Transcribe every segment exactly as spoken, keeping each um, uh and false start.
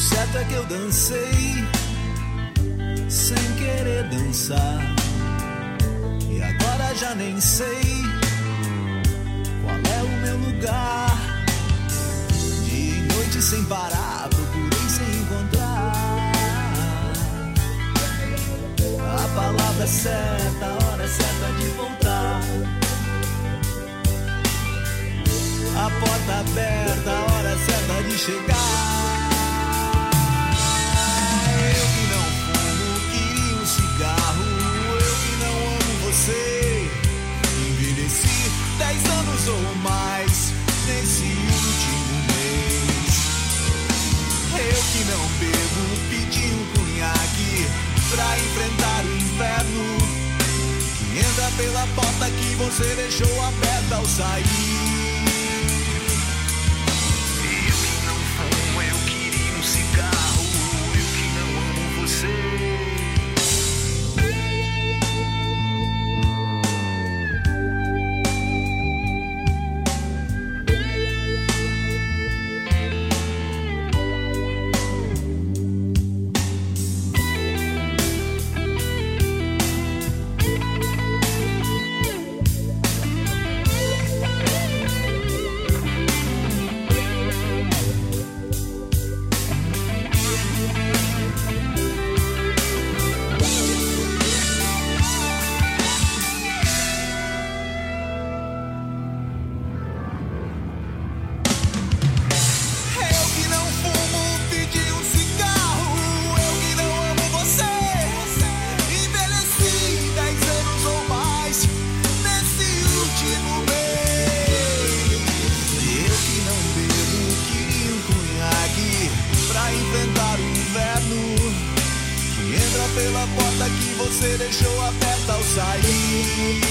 certo é que eu dancei sem querer dançar, e agora já nem sei qual é o meu lugar. Dia e noite sem parar, procurei sem encontrar a palavra certa, a hora certa de voltar. A porta aberta, a hora certa de chegar. Eu que não fumo, queria um cigarro. Eu que não amo você, envelheci dez anos ou mais nesse último mês. Eu que não bebo, pedi um cunhaque pra enfrentar o inferno que entra pela porta que você deixou aberta ao sair. Cigarro, eu que não amo você. Pela porta que você deixou aberta ao sair.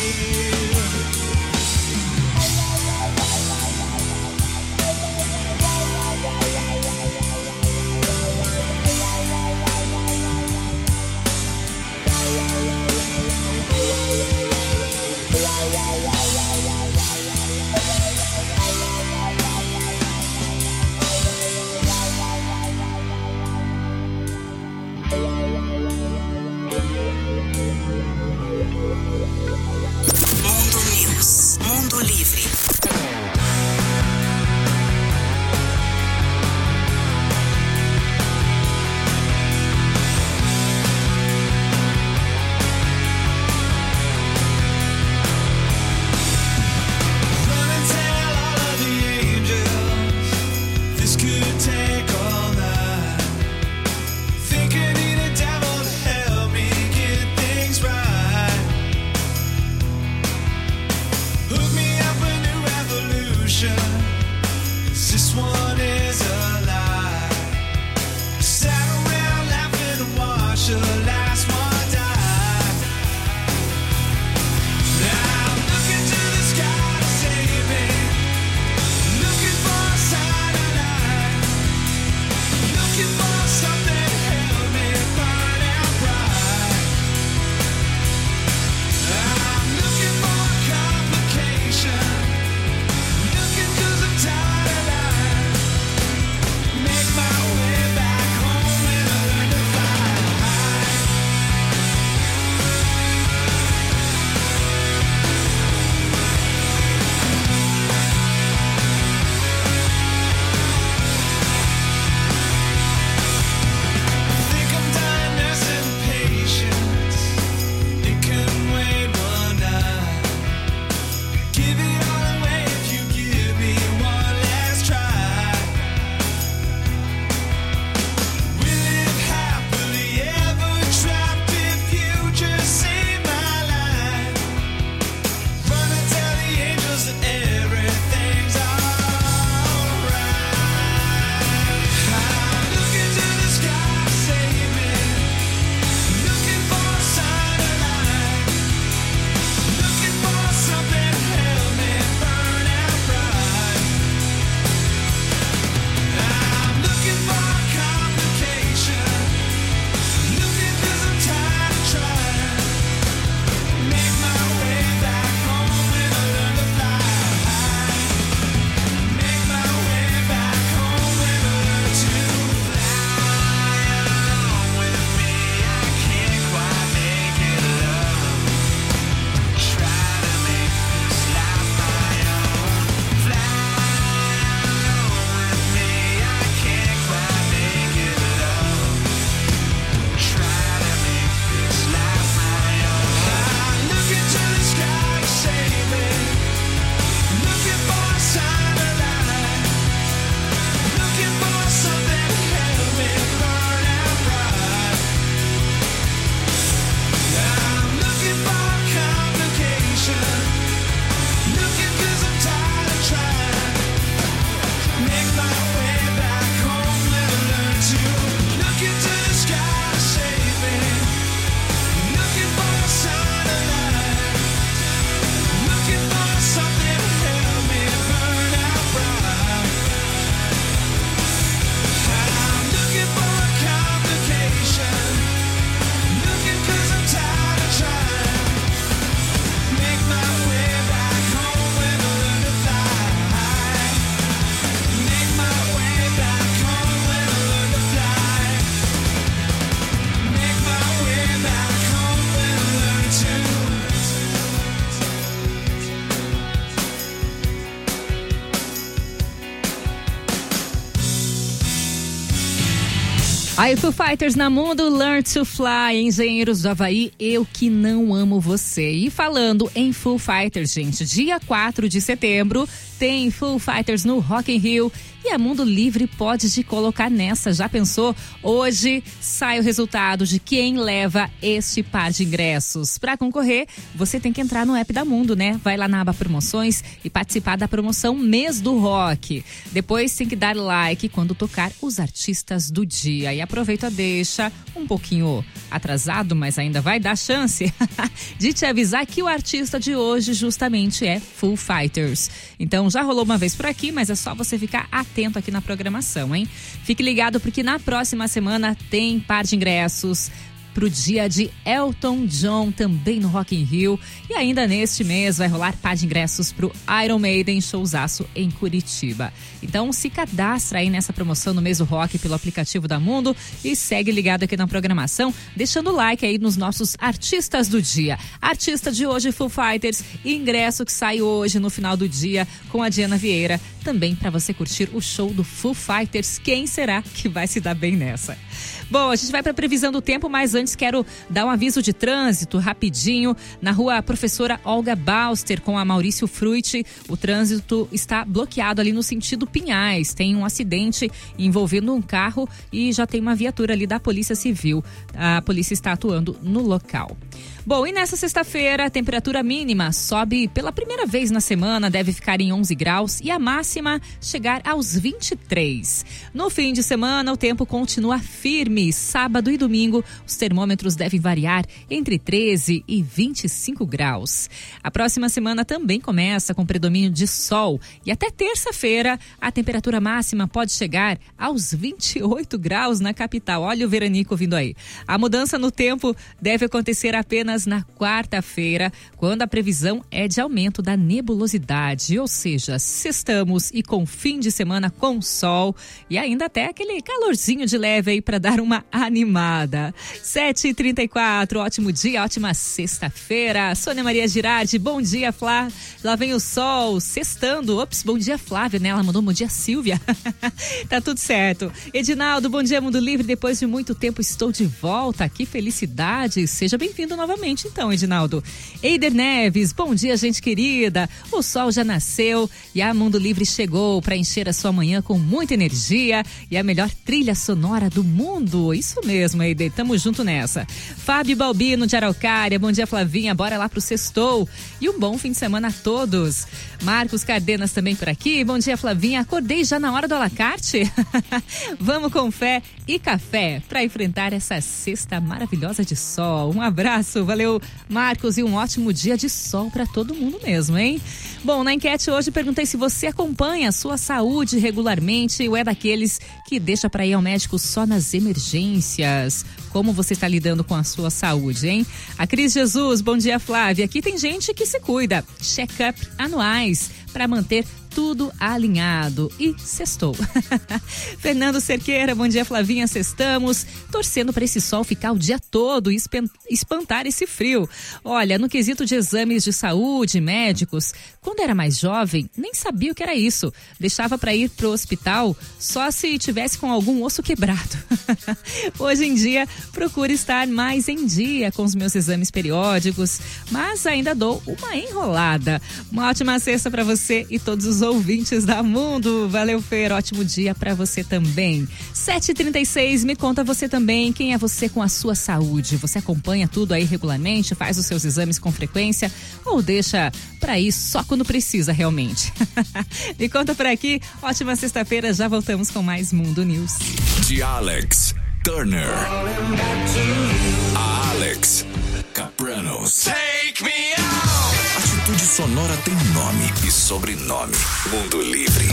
Aí, Foo Fighters na Mundo, Learn to Fly, Engenheiros do Havaí, Eu Que Não Amo Você. E falando em Foo Fighters, gente, dia quatro de setembro tem Foo Fighters no Rock in Rio e a Mundo Livre pode te colocar nessa. Já pensou? Hoje sai o resultado de quem leva este par de ingressos. Para concorrer, você tem que entrar no app da Mundo, né? Vai lá na aba promoções e participar da promoção Mês do Rock. Depois tem que dar like quando tocar os artistas do dia. E aproveita, deixa um pouquinho atrasado, mas ainda vai dar chance de te avisar que o artista de hoje justamente é Foo Fighters. Então já rolou uma vez por aqui, mas é só você ficar atento aqui na programação, hein? Fique ligado porque na próxima semana tem par de ingressos pro dia de Elton John, também no Rock in Rio. E ainda neste mês vai rolar par de ingressos pro Iron Maiden, showzaço em Curitiba. Então se cadastra aí nessa promoção no Mês do Rock pelo aplicativo da Mundo e segue ligado aqui na programação, deixando o like aí nos nossos artistas do dia. Artista de hoje, Foo Fighters, ingresso que sai hoje no final do dia com a Diana Vieira, também para você curtir o show do Foo Fighters. Quem será que vai se dar bem nessa? Bom, a gente vai para a previsão do tempo, mas antes quero dar um aviso de trânsito rapidinho. Na rua Professora Olga Bauster com a Maurício Fruit, o trânsito está bloqueado ali no sentido Pinhais. Tem um acidente envolvendo um carro e já tem uma viatura ali da Polícia Civil. A polícia está atuando no local. Bom, e nessa sexta-feira, a temperatura mínima sobe pela primeira vez na semana, deve ficar em onze graus e a máxima chegar aos vinte e três. No fim de semana, o tempo continua firme. Sábado e domingo, os termômetros devem variar entre treze e vinte e cinco graus. A próxima semana também começa com predomínio de sol e até terça-feira, a temperatura máxima pode chegar aos vinte e oito graus na capital. Olha o veranico vindo aí. A mudança no tempo deve acontecer apenas na quarta-feira, quando a previsão é de aumento da nebulosidade, ou seja, sextamos e com fim de semana com sol e ainda até aquele calorzinho de leve aí para dar uma animada. sete e trinta e quatro, ótimo dia, ótima sexta-feira. Sônia Maria Girardi, bom dia, Flá. Lá vem o sol, sextando. Ops, bom dia, Flávia, né? Ela mandou bom dia, Silvia. Tá tudo certo. Edinaldo, bom dia, Mundo Livre. Depois de muito tempo estou de volta. Que felicidade. Seja bem-vindo novamente. Então, Edinaldo. Eider Neves, bom dia, gente querida. O sol já nasceu e a Mundo Livre chegou para encher a sua manhã com muita energia e a melhor trilha sonora do mundo. Isso mesmo, Eider, tamo junto nessa. Fábio Balbino de Araucária, bom dia, Flavinha, bora lá pro sextou. E um bom fim de semana a todos. Marcos Cardenas também por aqui, bom dia, Flavinha, acordei já na hora do alacarte? Vamos com fé e café para enfrentar essa sexta maravilhosa de sol. Um abraço, valeu, Marcos, e um ótimo dia de sol para todo mundo mesmo, hein? Bom, na enquete hoje perguntei se você acompanha a sua saúde regularmente ou é daqueles que deixa para ir ao médico só nas emergências. Como você está lidando com a sua saúde, hein? A Cris Jesus, bom dia, Flávia. Aqui tem gente que se cuida. Check-up anuais para manter tudo alinhado. E sextou. Fernando Cerqueira, bom dia, Flavinha, sextamos, torcendo para esse sol ficar o dia todo e espantar esse frio. Olha, no quesito de exames de saúde, médicos, quando era mais jovem, nem sabia o que era isso. Deixava para ir pro hospital só se tivesse com algum osso quebrado. Hoje em dia, procuro estar mais em dia com os meus exames periódicos, mas ainda dou uma enrolada. Uma ótima sexta para você e todos os ouvintes da Mundo. Valeu, Fer, ótimo dia pra você também. sete e trinta e seis, me conta você também, quem é você com a sua saúde? Você acompanha tudo aí regularmente, faz os seus exames com frequência ou deixa pra ir só quando precisa realmente? Me conta por aqui, ótima sexta-feira, já voltamos com mais Mundo News. De Alex Turner, a Alex Capranos. Take me out! Atitude Sonora tem nome e sobrenome. Mundo Livre.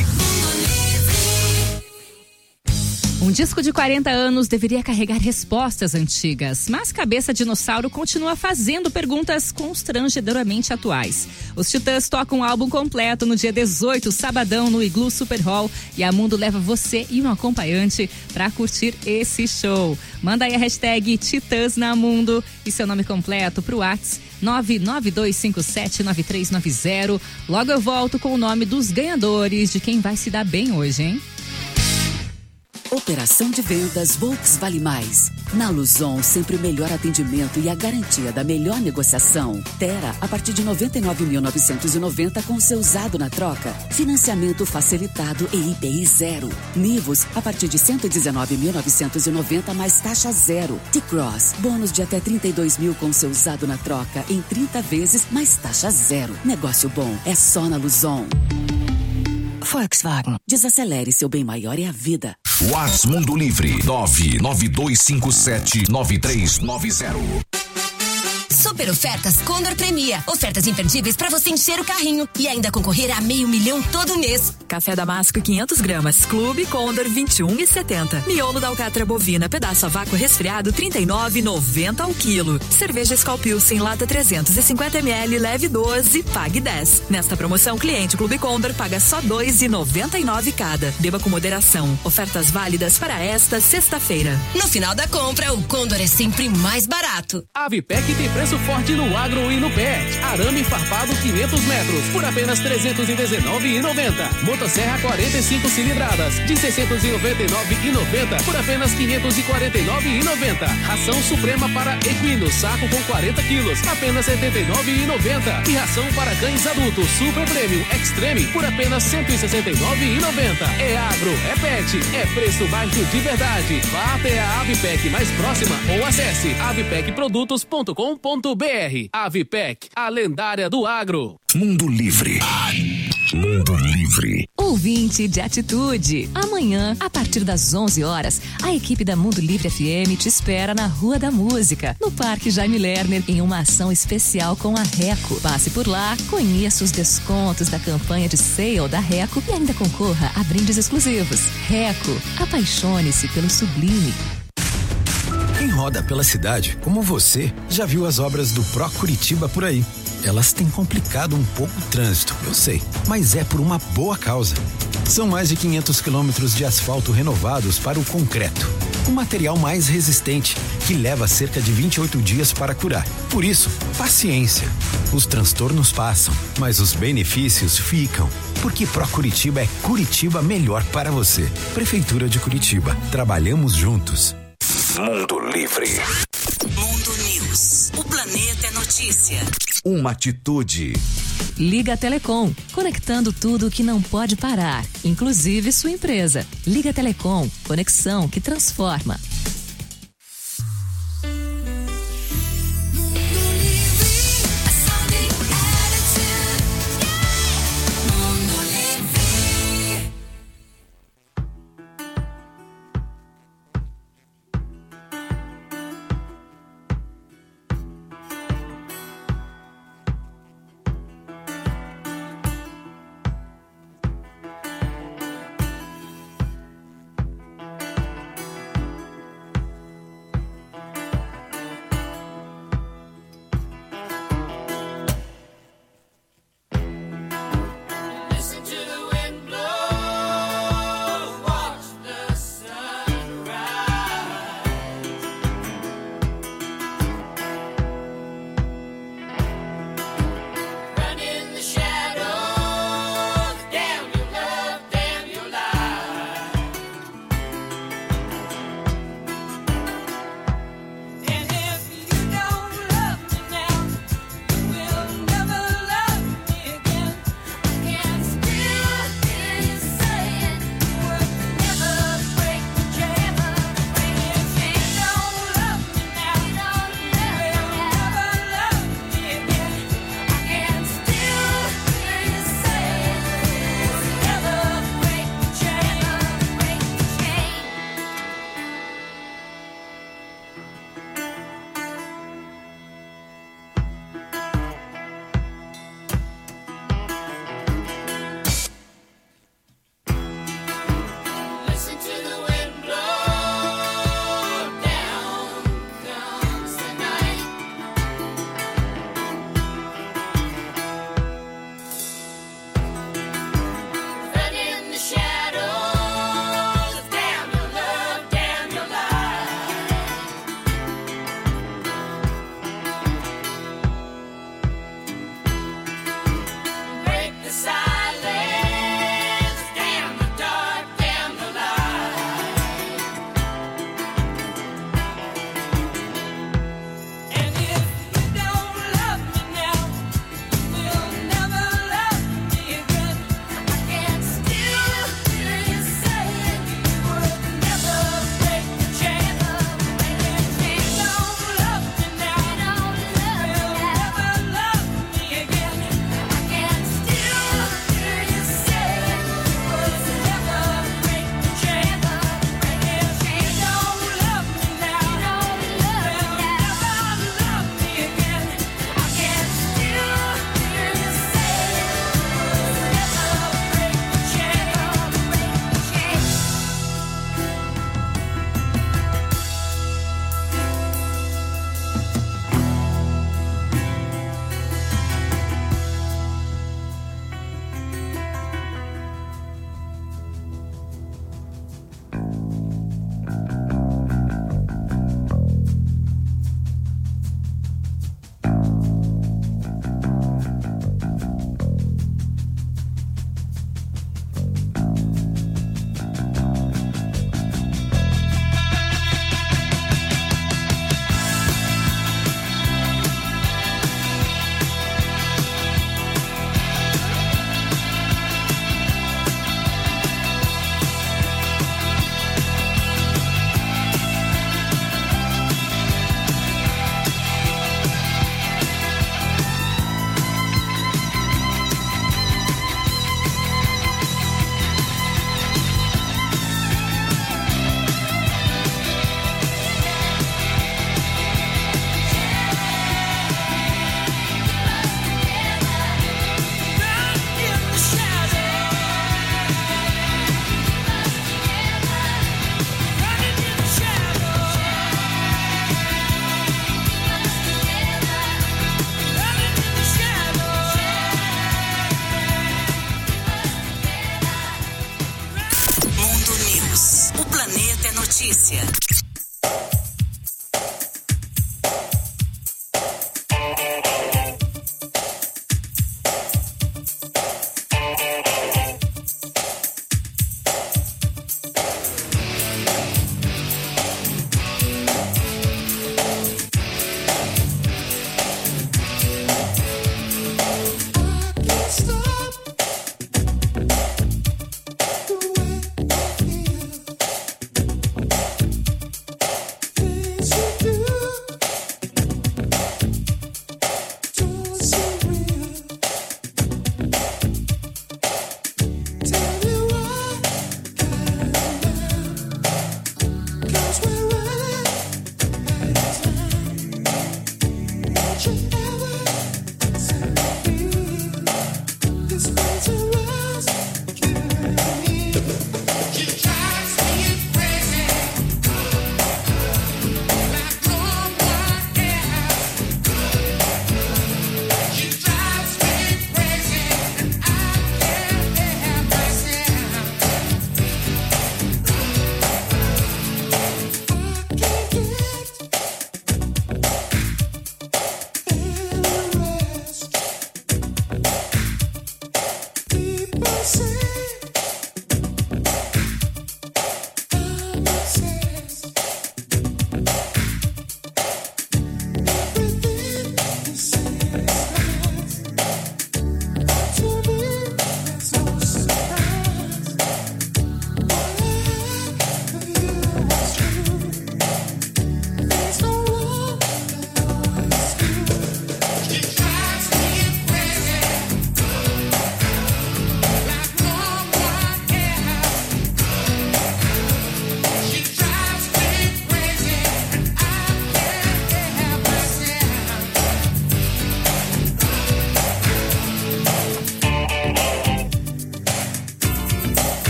Um disco de quarenta anos deveria carregar respostas antigas, mas Cabeça Dinossauro continua fazendo perguntas constrangedoramente atuais. Os Titãs tocam um álbum completo no dia dezoito, sabadão, no Iglu Super Hall, e a Mundo leva você e um acompanhante para curtir esse show. Manda aí a hashtag Titãs na Mundo e seu nome completo pro WhatsApp nove nove dois cinco sete nove três nove zero. Logo eu volto com o nome dos ganhadores de quem vai se dar bem hoje, hein? Operação de vendas Volks Vale Mais. Na Luzon, sempre o melhor atendimento e a garantia da melhor negociação. Tera, a partir de noventa e nove mil novecentos e noventa com seu usado na troca. Financiamento facilitado e I P I zero. Nivus, a partir de cento e dezenove mil novecentos e noventa mais taxa zero. T-Cross, bônus de até trinta e dois mil com seu usado na troca em trinta vezes mais taxa zero. Negócio bom é só na Luzon. Volkswagen. Desacelere, seu bem maior é a vida. WhatsApp Mundo Livre nove nove dois cinco sete nove três nove zero. Super ofertas Condor Premia. Ofertas imperdíveis para você encher o carrinho e ainda concorrer a meio milhão todo mês. Café Damasco quinhentas gramas, Clube Condor vinte e um e setenta. Miolo da alcatra bovina, pedaço a vácuo resfriado trinta e nove e noventa ao quilo. Cerveja Skol Pilsen lata trezentos e cinquenta mililitros, leve doze, pague dez. Nesta promoção, cliente Clube Condor paga só dois e noventa e nove cada. Beba com moderação. Ofertas válidas para esta sexta-feira. No final da compra, o Condor é sempre mais barato. Avipec tem preço forte no agro e no pet. Arame farpado quinhentos metros por apenas trezentos e dezenove reais e noventa centavos. Motosserra quarenta e cinco cilindradas de seiscentos e noventa e nove reais e noventa centavos por apenas quinhentos e quarenta e nove reais e noventa centavos. Ração Suprema para equinos, saco com quarenta quilos, apenas setenta e nove reais e noventa centavos. E ração para cães adultos Super Premium Extreme por apenas cento e sessenta e nove reais e noventa centavos. É agro, é pet, é preço baixo de verdade. Vá até a Avipec mais próxima ou acesse avipec produtos ponto com ponto br. Avipec, a lendária do agro. Mundo Livre. Mundo Livre. Ouvinte de Atitude. Amanhã, a partir das onze horas, a equipe da Mundo Livre F M te espera na Rua da Música, no Parque Jaime Lerner, em uma ação especial com a Reco. Passe por lá, conheça os descontos da campanha de sale da Reco e ainda concorra a brindes exclusivos. Reco, apaixone-se pelo sublime. Quem roda pela cidade, como você, já viu as obras do Pro Curitiba por aí. Elas têm complicado um pouco o trânsito, eu sei, mas é por uma boa causa. São mais de quinhentos quilômetros de asfalto renovados para o concreto, um material mais resistente que leva cerca de vinte e oito dias para curar. Por isso, paciência. Os transtornos passam, mas os benefícios ficam. Porque Pro Curitiba é Curitiba melhor para você. Prefeitura de Curitiba. Trabalhamos juntos. Mundo Livre. Mundo News. O planeta é notícia. Uma atitude. Liga Telecom, conectando tudo que não pode parar, inclusive sua empresa. Liga Telecom, conexão que transforma.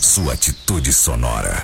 sua atitude sonora.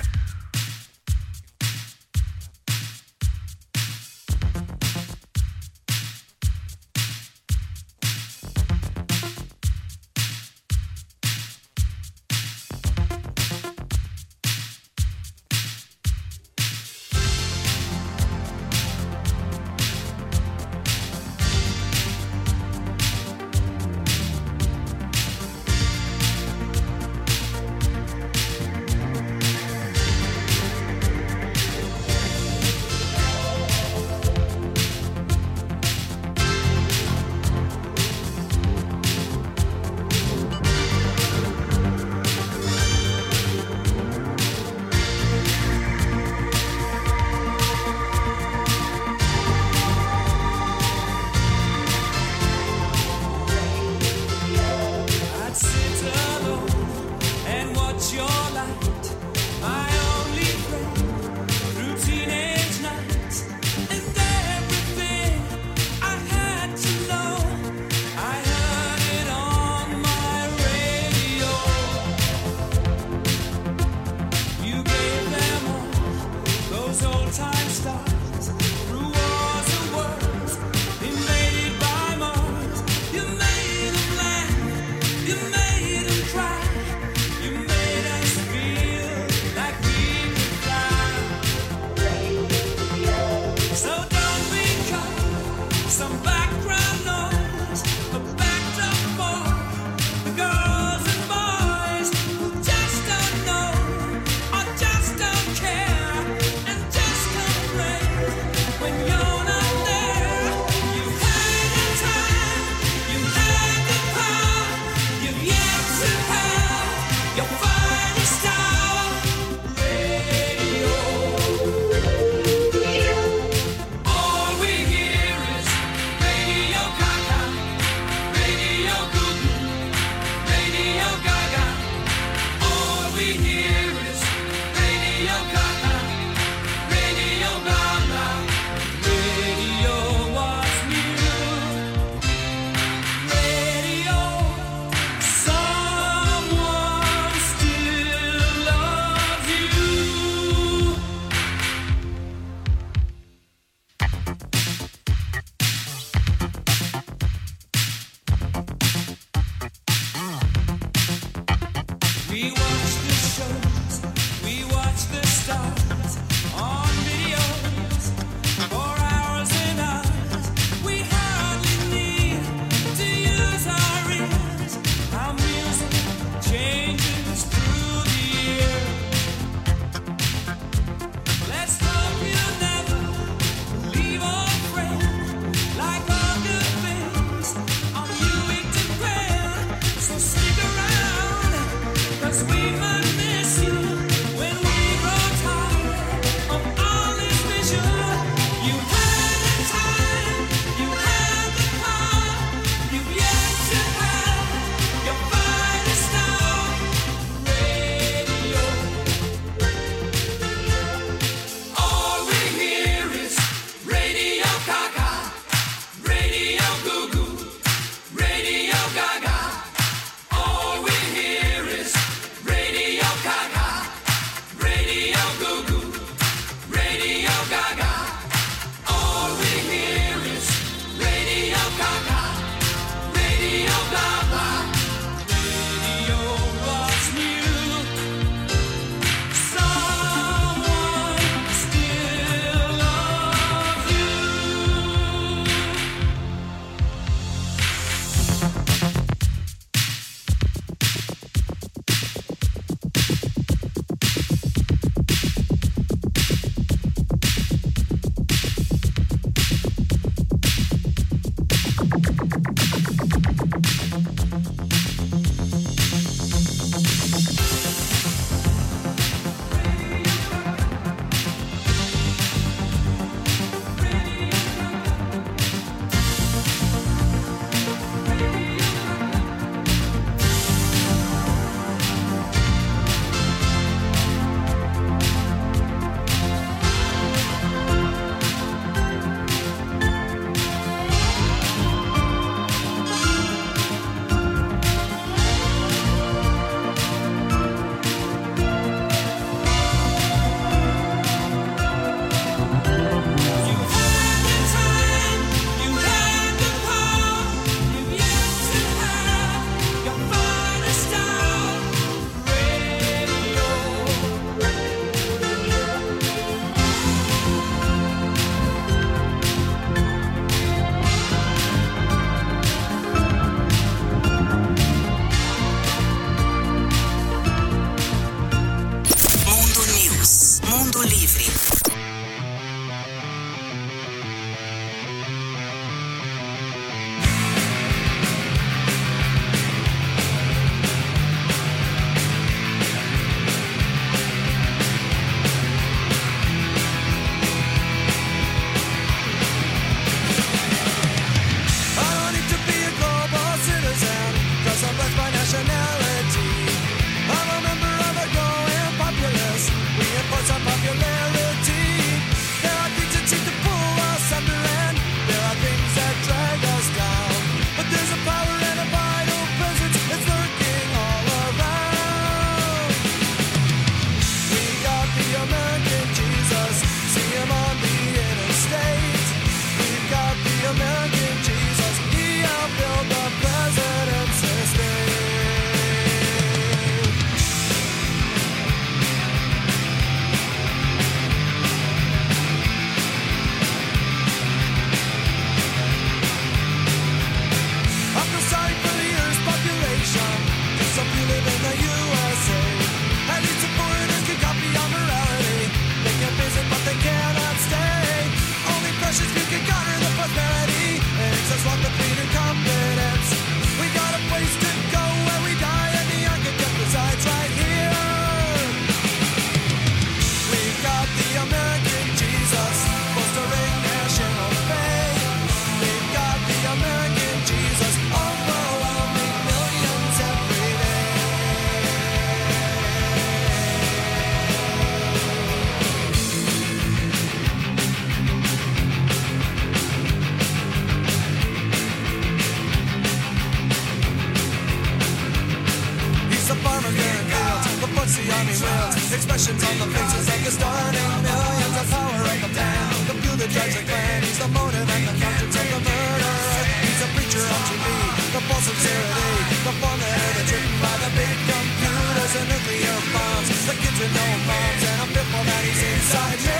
is like a starting millions of power right up down. Compute the drugs like plan, he's the motive and the conscience of the murder. He's a preacher on T V, the false sincerity, the formula that's written by the big computers and nuclear bombs. The kids with no moms and I'm fearful that he's inside me.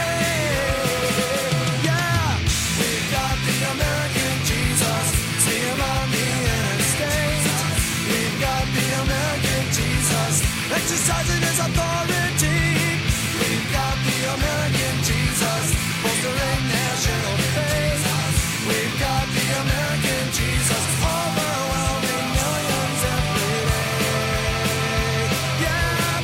Yeah, we've got the American Jesus, see him on the interstate. We've got the American Jesus, exercising his authority. We've got the American Jesus, bolstering national faith. We've got the American Jesus, overwhelming millions every day. Yeah.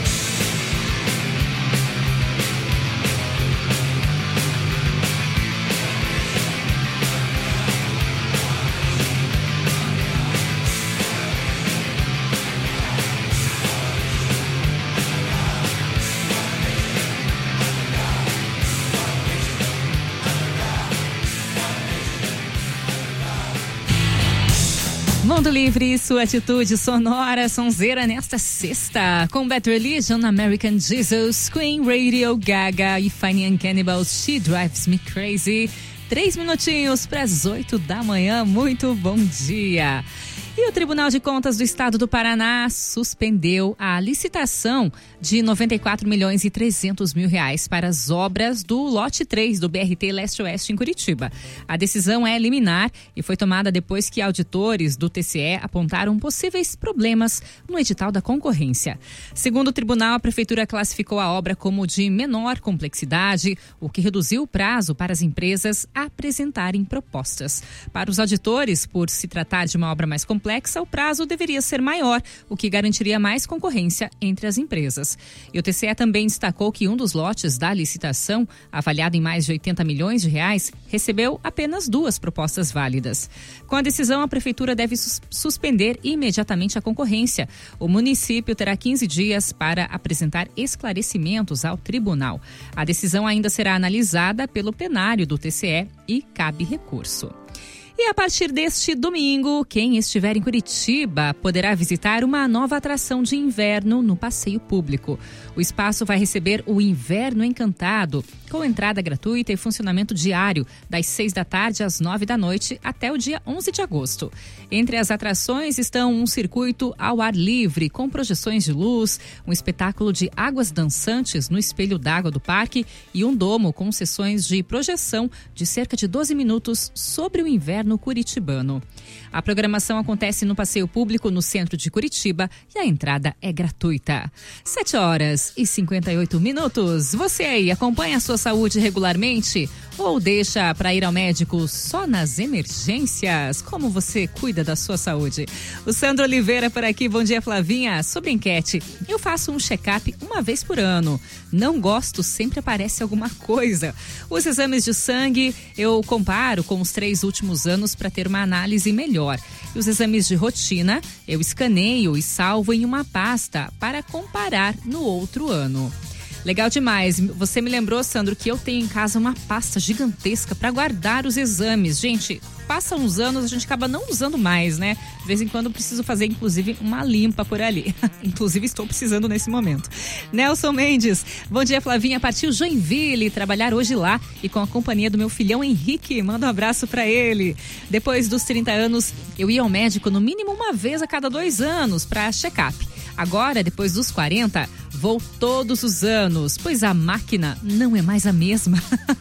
Mundo Livre, sua atitude sonora sonzeira nesta sexta. Com Bad Religion, American Jesus, Queen, Radio, Gaga e Fine and Cannibals, She Drives Me Crazy. Três minutinhos para as oito da manhã. Muito bom dia. E o Tribunal de Contas do Estado do Paraná suspendeu a licitação de noventa e quatro milhões e trezentos mil reais para as obras do lote três do B R T Leste-Oeste em Curitiba. A decisão é liminar e foi tomada depois que auditores do T C E apontaram possíveis problemas no edital da concorrência. Segundo o tribunal, a prefeitura classificou a obra como de menor complexidade, o que reduziu o prazo para as empresas apresentarem propostas. Para os auditores, por se tratar de uma obra mais complexa, o prazo deveria ser maior, o que garantiria mais concorrência entre as empresas. E o T C E também destacou que um dos lotes da licitação, avaliado em mais de oitenta milhões de reais, recebeu apenas duas propostas válidas. Com a decisão, a prefeitura deve sus- suspender imediatamente a concorrência. O município terá quinze dias para apresentar esclarecimentos ao tribunal. A decisão ainda será analisada pelo plenário do T C E e cabe recurso. E a partir deste domingo, quem estiver em Curitiba poderá visitar uma nova atração de inverno no passeio público. O espaço vai receber o Inverno Encantado, com entrada gratuita e funcionamento diário, das seis da tarde às nove da noite até o dia onze de agosto. Entre as atrações estão um circuito ao ar livre, com projeções de luz, um espetáculo de águas dançantes no espelho d'água do parque e um domo com sessões de projeção de cerca de doze minutos sobre o inverno no curitibano. A programação acontece no passeio público no centro de Curitiba e a entrada é gratuita. sete horas e cinquenta e oito minutos. Você aí acompanha a sua saúde regularmente ou deixa para ir ao médico só nas emergências? Como você cuida da sua saúde? O Sandro Oliveira por aqui. Bom dia, Flavinha. Sobre enquete, eu faço um check-up uma vez por ano. Não gosto, sempre aparece alguma coisa. Os exames de sangue eu comparo com os três últimos anos para ter uma análise melhor. E os exames de rotina eu escaneio e salvo em uma pasta para comparar no outro ano. Legal demais. Você me lembrou, Sandro, que eu tenho em casa uma pasta gigantesca para guardar os exames. Gente, passa uns anos, a gente acaba não usando mais, né? De vez em quando eu preciso fazer, inclusive, uma limpa por ali. Inclusive, estou precisando nesse momento. Nelson Mendes, bom dia, Flavinha. Partiu Joinville, trabalhar hoje lá e com a companhia do meu filhão Henrique. Manda um abraço para ele. Depois dos trinta anos, eu ia ao médico no mínimo uma vez a cada dois anos para check-up. Agora, depois dos quarenta, vou todos os anos, pois a máquina não é mais a mesma.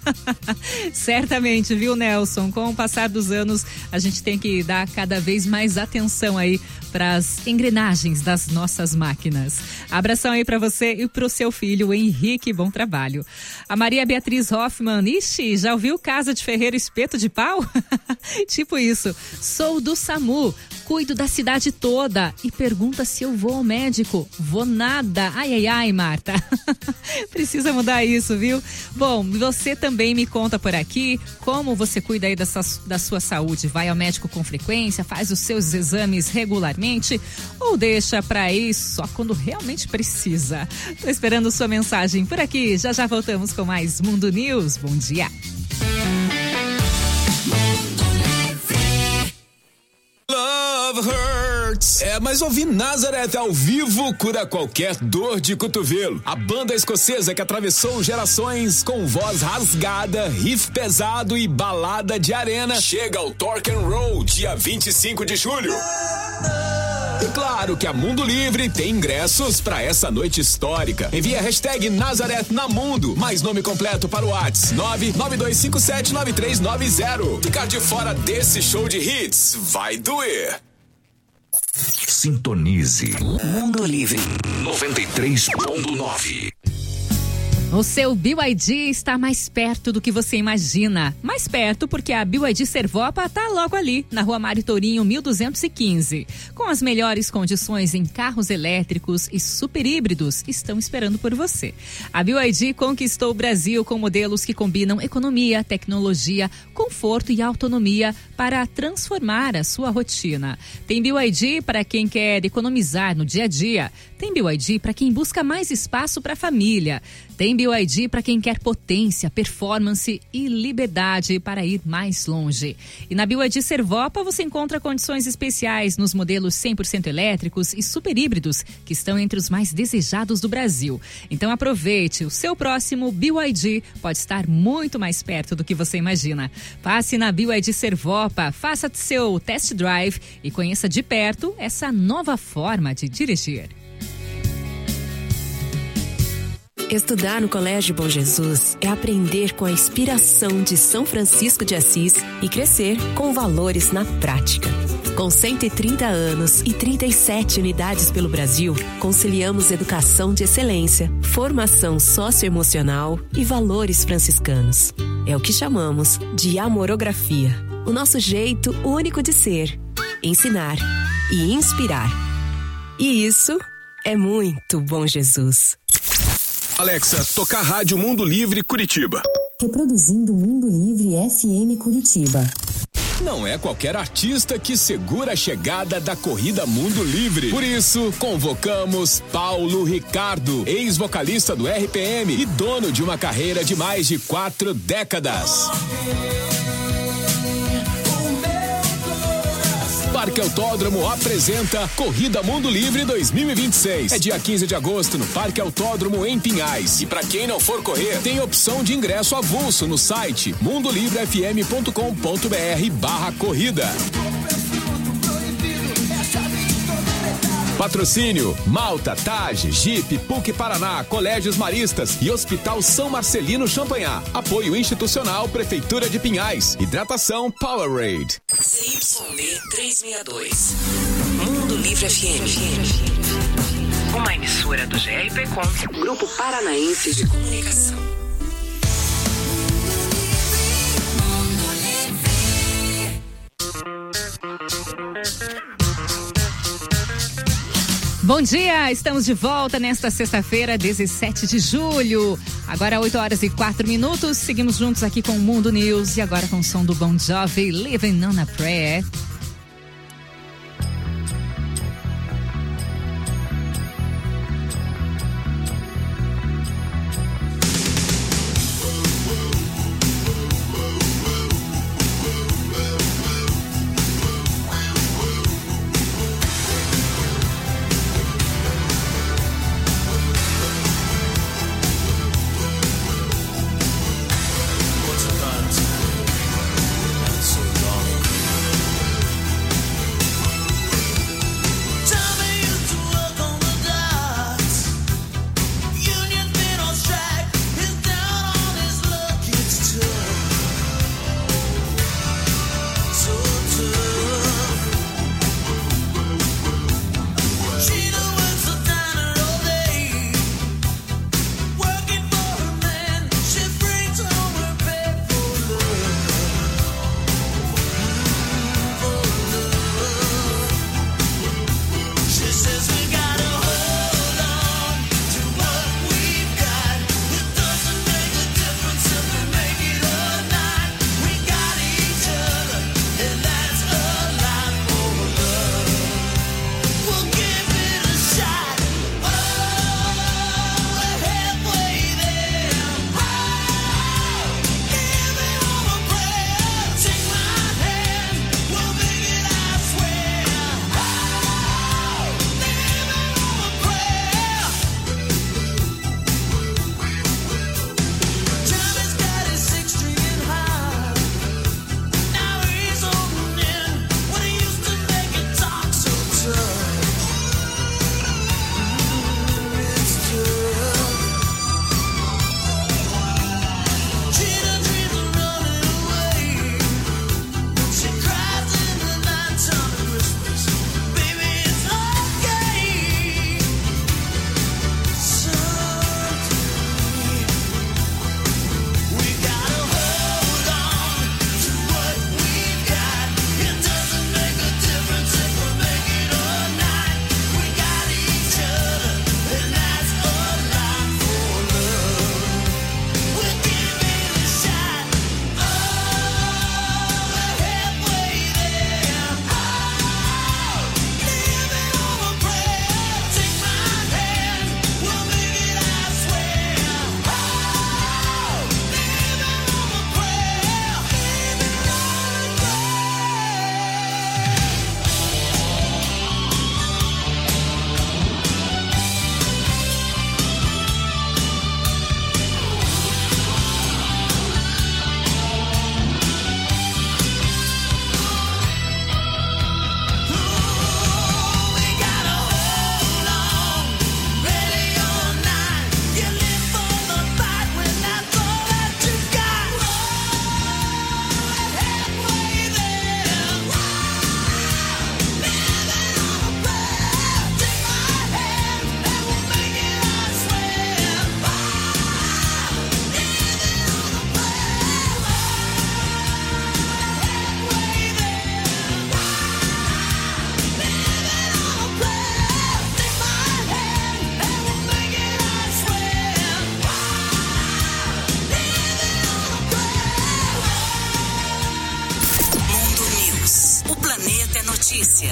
Certamente, viu, Nelson? Com o passar dos anos, a gente tem que dar cada vez mais atenção aí para as engrenagens das nossas máquinas. Abração aí para você e pro seu filho, Henrique. Bom trabalho. A Maria Beatriz Hoffman, ixi, já ouviu Casa de Ferreiro Espeto de Pau? Tipo isso. Sou do SAMU, cuido da cidade toda e pergunta se eu vou ao médico. Vou nada. Ai, ai, ai, Marta. Precisa mudar isso, viu? Bom, você também me conta por aqui como você cuida aí dessa, da sua saúde. Vai ao médico com frequência, faz os seus exames regularmente ou deixa pra ir só quando realmente precisa? Tô esperando sua mensagem por aqui. Já já voltamos com mais Mundo News. Bom dia. Love hurts. É mas ouvir Nazareth ao vivo cura qualquer dor de cotovelo. A banda escocesa que atravessou gerações com voz rasgada, riff pesado e balada de arena chega ao Torque and Roll dia vinte e cinco de julho. E claro que a Mundo Livre tem ingressos para essa noite histórica. Envie a hashtag Nazareth na Mundo, mais nome completo para o WhatsApp nove nove dois cinco sete nove três nove zero. Ficar de fora desse show de hits vai doer. Sintonize Mundo Livre noventa e três ponto nove. O seu B Y D está mais perto do que você imagina. Mais perto porque a B Y D Servopa está logo ali, na Rua Mário Tourinho, mil duzentos e quinze. Com as melhores condições em carros elétricos e super híbridos, estão esperando por você. A B Y D conquistou o Brasil com modelos que combinam economia, tecnologia, conforto e autonomia para transformar a sua rotina. Tem B Y D para quem quer economizar no dia a dia. Tem B Y D para quem busca mais espaço para a família. Tem B Y D para quem quer potência, performance e liberdade para ir mais longe. E na B Y D Servopa você encontra condições especiais nos modelos cem por cento elétricos e super híbridos, que estão entre os mais desejados do Brasil. Então aproveite, o seu próximo B Y D pode estar muito mais perto do que você imagina. Passe na B Y D Servopa, faça seu test drive e conheça de perto essa nova forma de dirigir. Estudar no Colégio Bom Jesus é aprender com a inspiração de São Francisco de Assis e crescer com valores na prática. Com cento e trinta anos e trinta e sete unidades pelo Brasil, conciliamos educação de excelência, formação socioemocional e valores franciscanos. É o que chamamos de amorografia, o nosso jeito único de ser, ensinar e inspirar. E isso é muito Bom Jesus. Alexa, tocar Rádio Mundo Livre Curitiba. Reproduzindo Mundo Livre F M Curitiba. Não é qualquer artista que segura a chegada da Corrida Mundo Livre. Por isso, convocamos Paulo Ricardo, ex-vocalista do R P M e dono de uma carreira de mais de quatro décadas. Parque Autódromo apresenta Corrida Mundo Livre dois mil e vinte e seis. É dia quinze de agosto no Parque Autódromo em Pinhais. E para quem não for correr, tem opção de ingresso avulso no site mundolivrefm ponto com ponto br barra corrida. Patrocínio: Malta, Tage, Jeep, P U C Paraná, Colégios Maristas e Hospital São Marcelino Champanhar. Apoio institucional Prefeitura de Pinhais. Hidratação Powerade. C Y D trezentos e sessenta e dois. Mundo Livre F M. Uma emissora do G R P Com, Grupo Paranaense de Comunicação. Bom dia, estamos de volta nesta sexta-feira, dezessete de julho. Agora oito horas e quatro minutos, seguimos juntos aqui com o Mundo News e agora com o som do Bon Jovi, Living on a Prayer. notícia.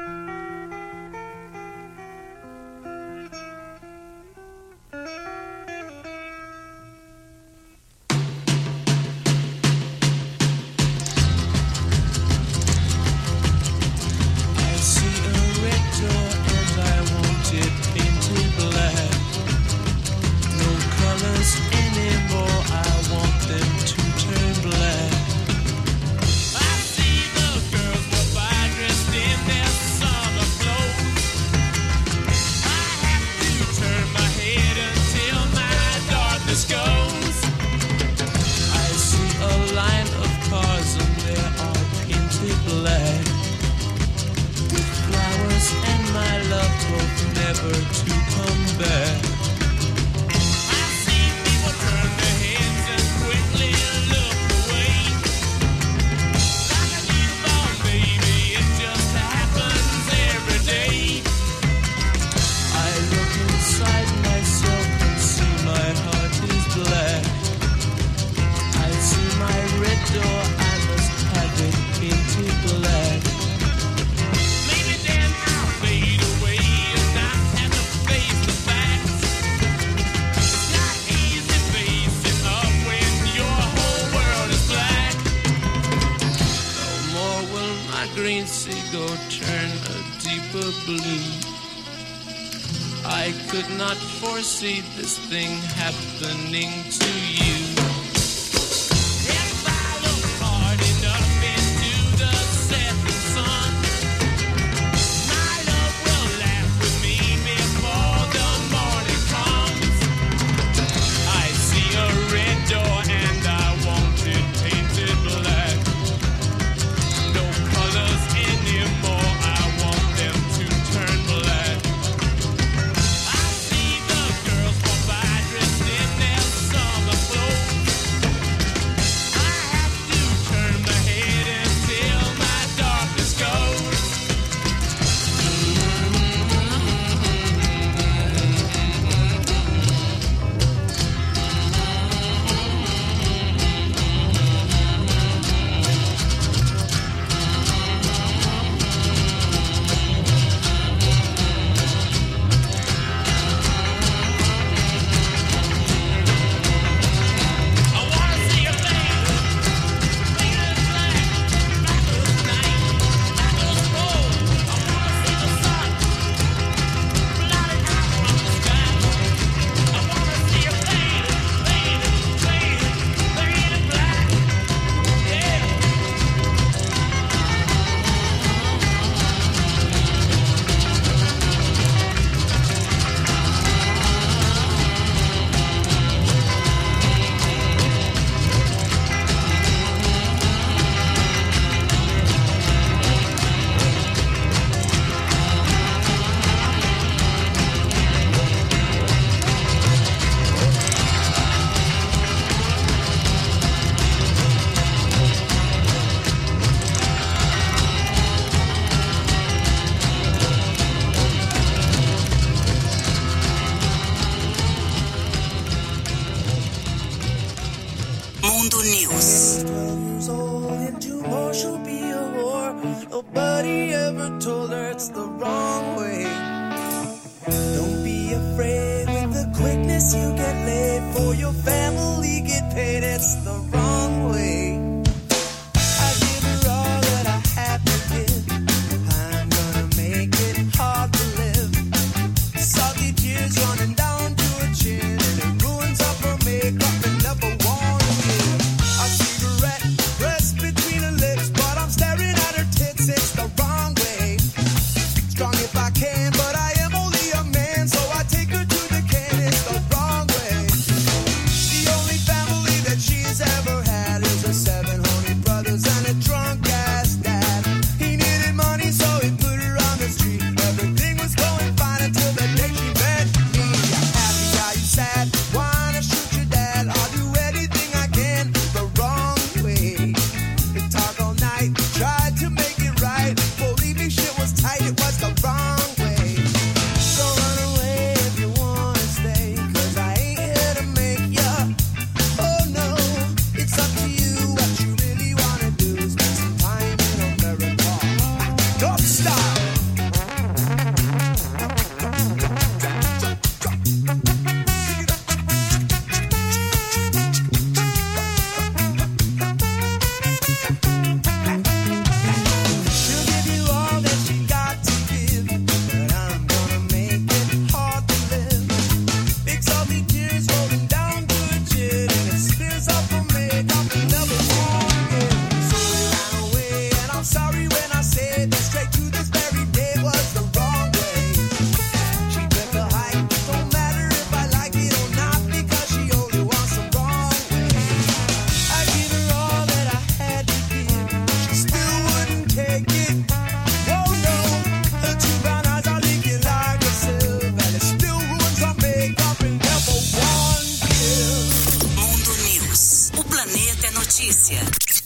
See this thing happening to you. If I look hard enough into the setting sun, my love will laugh with me before the morning comes. I see a red door and I want it painted black. No colors anymore, I want them to turn black. Mundo News. Nobody ever told her it's the wrong way. Don't be afraid with the quickness you get laid. For your family get paid, it's the wrong way. I give her all that I have to give. I'm gonna make it hard to live. Salty tears running down to her chin, and it ruins up her makeup and never wanna give. A cigarette pressed between her lips, but I'm staring at her tits. It's the wrong way. Strong if I can, but I am only a man, so I take her to the can. It's the wrong way. The only family that she's ever had. Planeta Notícia.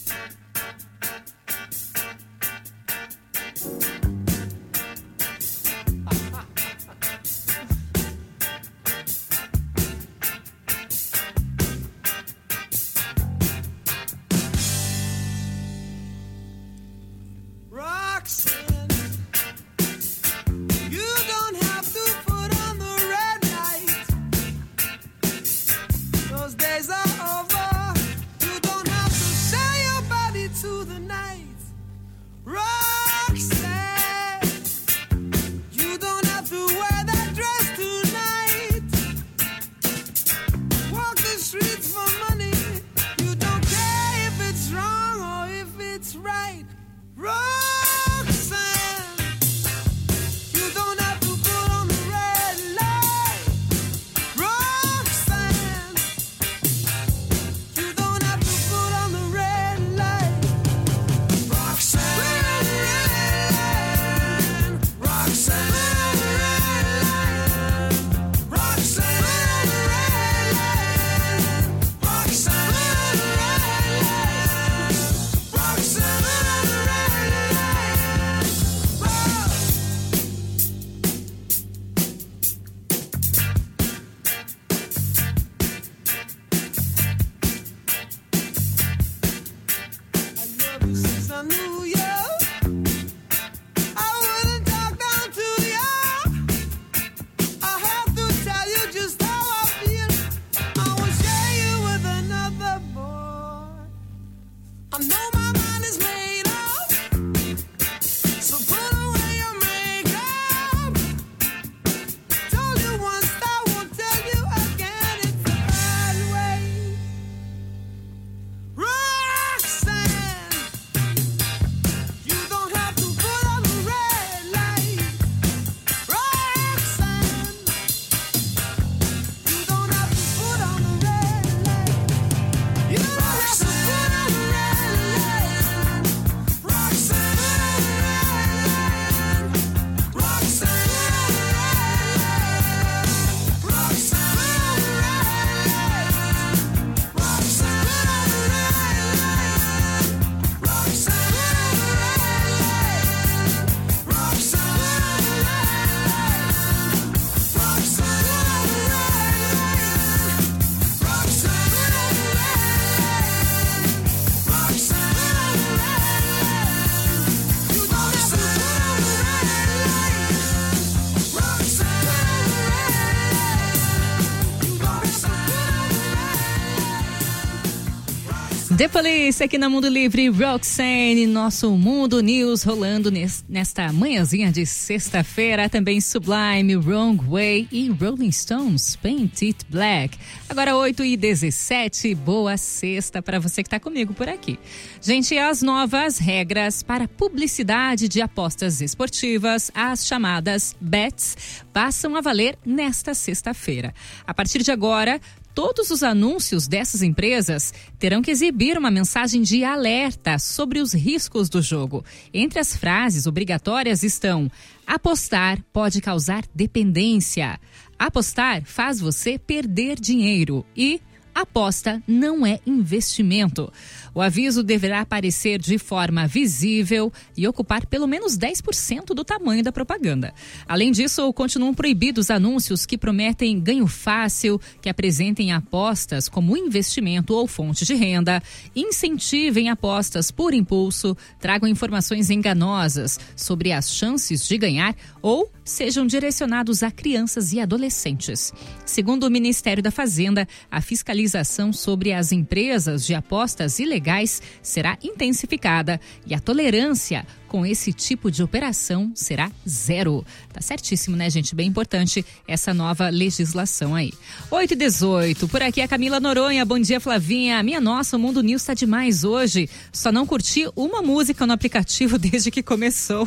The Police aqui na Mundo Livre, Roxanne, nosso Mundo News rolando nesta manhãzinha de sexta-feira. Também Sublime, Wrong Way e Rolling Stones, Paint It Black. Agora oito e dezessete, boa sexta para você que está comigo por aqui. Gente, as novas regras para publicidade de apostas esportivas, as chamadas bets, passam a valer nesta sexta-feira. A partir de agora, todos os anúncios dessas empresas terão que exibir uma mensagem de alerta sobre os riscos do jogo. Entre as frases obrigatórias estão: apostar pode causar dependência, apostar faz você perder dinheiro e aposta não é investimento. O aviso deverá aparecer de forma visível e ocupar pelo menos dez por cento do tamanho da propaganda. Além disso, continuam proibidos anúncios que prometem ganho fácil, que apresentem apostas como investimento ou fonte de renda, incentivem apostas por impulso, tragam informações enganosas sobre as chances de ganhar ou sejam direcionados a crianças e adolescentes. Segundo o Ministério da Fazenda, a fiscalização sobre as empresas de apostas ilegais será intensificada e a tolerância com esse tipo de operação será zero. Tá certíssimo, né, gente? Bem importante essa nova legislação aí. oito e dezoito, por aqui a Camila Noronha. Bom dia, Flavinha. Minha nossa, o Mundo News tá demais hoje. Só não curti uma música no aplicativo desde que começou.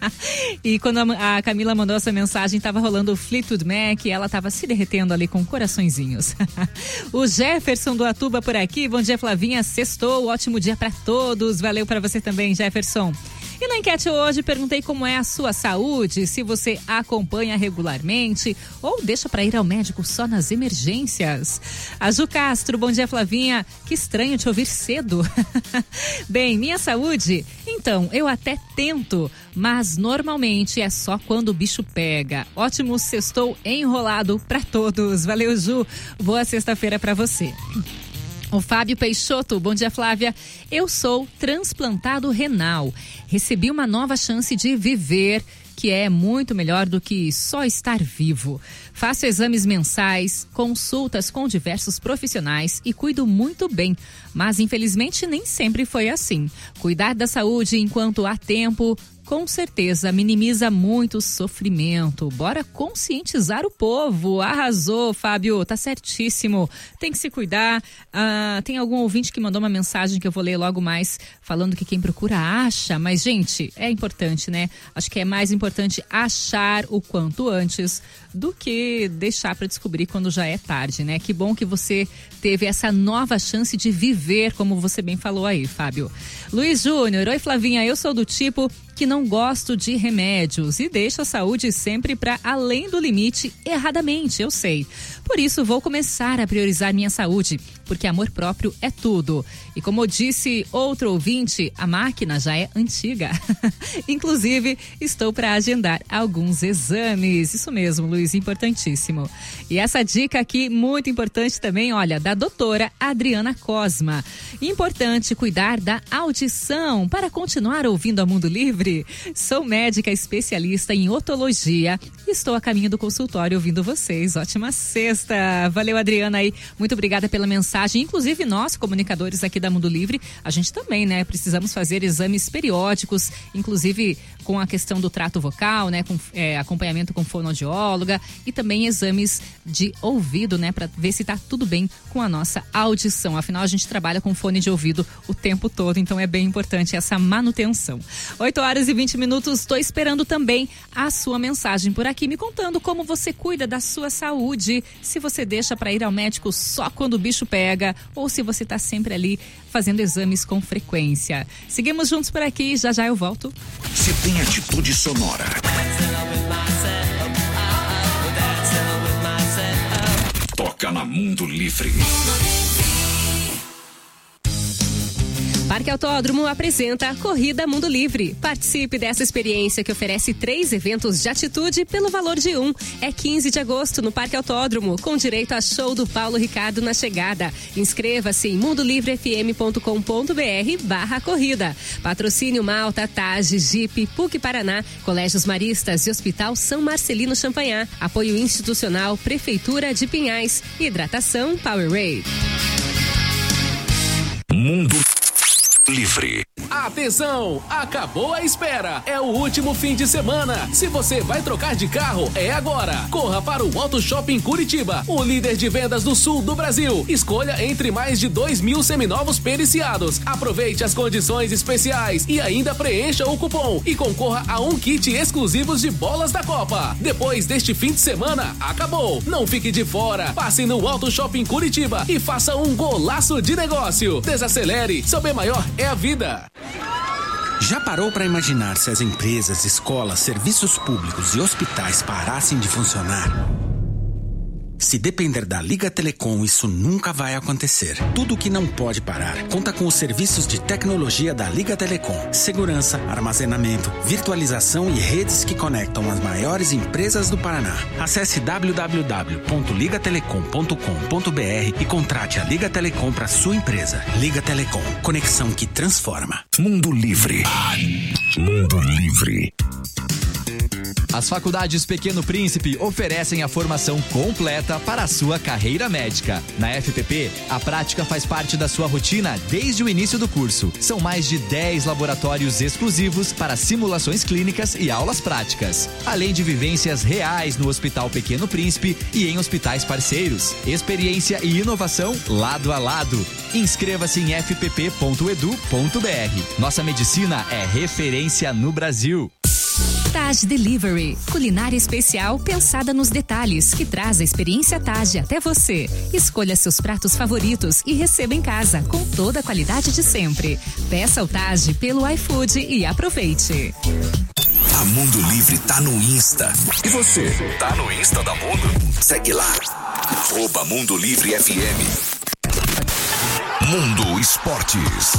E quando a Camila mandou essa mensagem, tava rolando o Fleetwood Mac e ela tava se derretendo ali com coraçõezinhos. O Jefferson do Atuba por aqui. Bom dia, Flavinha. Sextou, ótimo dia para todos. Valeu para você também, Jefferson. E na enquete hoje perguntei como é a sua saúde, se você acompanha regularmente ou deixa para ir ao médico só nas emergências. A Ju Castro, bom dia Flavinha, que estranho te ouvir cedo. Bem, minha saúde? Então, eu até tento, mas normalmente é só quando o bicho pega. Ótimo sextou enrolado para todos. Valeu, Ju. Boa sexta-feira para você. O Fábio Peixoto, bom dia Flávia, eu sou transplantado renal, recebi uma nova chance de viver, que é muito melhor do que só estar vivo. Faço exames mensais, consultas com diversos profissionais e cuido muito bem, mas infelizmente nem sempre foi assim. Cuidar da saúde enquanto há tempo, com certeza minimiza muito o sofrimento. Bora conscientizar o povo. Arrasou, Fábio, tá certíssimo. Tem que se cuidar. Ah, tem algum ouvinte que mandou uma mensagem que eu vou ler logo mais, falando que quem procura acha. Mas, gente, é importante, né? Acho que é mais importante achar o quanto antes do que deixar para descobrir quando já é tarde, né? Que bom que você teve essa nova chance de viver, como você bem falou aí, Fábio. Luiz Júnior, oi Flavinha, eu sou do tipo que não gosto de remédios e deixo a saúde sempre para além do limite erradamente, eu sei. Por isso vou começar a priorizar minha saúde, porque amor próprio é tudo. E como disse outro ouvinte, a máquina já é antiga. Inclusive, estou para agendar alguns exames. Isso mesmo, Luiz, importantíssimo. E essa dica aqui, muito importante também, olha, da doutora Adriana Cosma. Importante cuidar da audição para continuar ouvindo a Mundo Livre. Sou médica especialista em otologia e estou a caminho do consultório ouvindo vocês. Ótima sexta. Valeu, Adriana aí. Muito obrigada pela mensagem. Inclusive nós, comunicadores aqui da Mundo Livre, a gente também, né? Precisamos fazer exames periódicos, inclusive com a questão do trato vocal, né? Com é, acompanhamento com fonoaudióloga e também exames de ouvido, né? Para ver se tá tudo bem com a nossa audição. Afinal, a gente trabalha com fone de ouvido o tempo todo, então é bem importante essa manutenção. oito horas e vinte minutos, estou esperando também a sua mensagem por aqui, me contando como você cuida da sua saúde, se você deixa para ir ao médico só quando o bicho pega ou se você tá sempre ali fazendo exames com frequência. Seguimos juntos por aqui, já já eu volto. Se tem atitude sonora. Toca na Mundo Livre. Parque Autódromo apresenta Corrida Mundo Livre. Participe dessa experiência que oferece três eventos de atitude pelo valor de um. É quinze de agosto no Parque Autódromo, com direito a show do Paulo Ricardo na chegada. Inscreva-se em mundolivrefm.com.br barra corrida. Patrocínio Malta, Tage, Jeep, P U C Paraná, Colégios Maristas e Hospital São Marcelino Champagnat. Apoio institucional Prefeitura de Pinhais. Hidratação Powerade. Mundo Livre. Atenção! Acabou a espera! É o último fim de semana. Se você vai trocar de carro, é agora. Corra para o Auto Shopping Curitiba, o líder de vendas do sul do Brasil. Escolha entre mais de dois mil seminovos periciados. Aproveite as condições especiais e ainda preencha o cupom e concorra a um kit exclusivo de bolas da Copa. Depois deste fim de semana, acabou. Não fique de fora. Passe no Auto Shopping Curitiba e faça um golaço de negócio. Desacelere. Seu bem maior é a vida. Já parou para imaginar se as empresas, escolas, serviços públicos e hospitais parassem de funcionar? Se depender da Liga Telecom, isso nunca vai acontecer. Tudo que não pode parar conta com os serviços de tecnologia da Liga Telecom. Segurança, armazenamento, virtualização e redes que conectam as maiores empresas do Paraná. Acesse w w w ponto liga telecom ponto com ponto b r e contrate a Liga Telecom para sua empresa. Liga Telecom, conexão que transforma. Mundo Livre. Mundo Livre. As faculdades Pequeno Príncipe oferecem a formação completa para a sua carreira médica. Na F P P, a prática faz parte da sua rotina desde o início do curso. São mais de dez laboratórios exclusivos para simulações clínicas e aulas práticas, além de vivências reais no Hospital Pequeno Príncipe e em hospitais parceiros. Experiência e inovação lado a lado. Inscreva-se em f p p ponto edu ponto b r. Nossa medicina é referência no Brasil. Taj Delivery, culinária especial pensada nos detalhes, que traz a experiência Taj até você. Escolha seus pratos favoritos e receba em casa com toda a qualidade de sempre. Peça o Taj pelo iFood e aproveite. A Mundo Livre tá no Insta. E você, tá no Insta da Mundo? Segue lá. Arroba Mundo Livre F M. Mundo Esportes.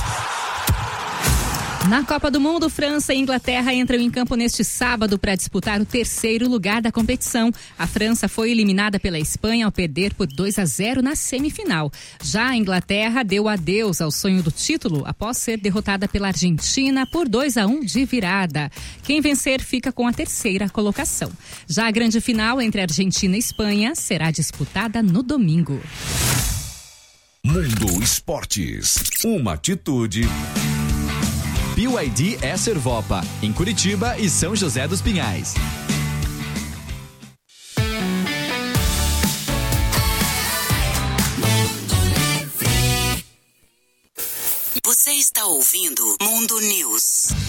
Na Copa do Mundo, França e Inglaterra entram em campo neste sábado para disputar o terceiro lugar da competição. A França foi eliminada pela Espanha ao perder por dois a zero na semifinal. Já a Inglaterra deu adeus ao sonho do título após ser derrotada pela Argentina por dois a um de virada. Quem vencer fica com a terceira colocação. Já a grande final entre Argentina e Espanha será disputada no domingo. Mundo Esportes. Uma atitude. B Y D é Servopa, em Curitiba e São José dos Pinhais. Você está ouvindo Mundo News.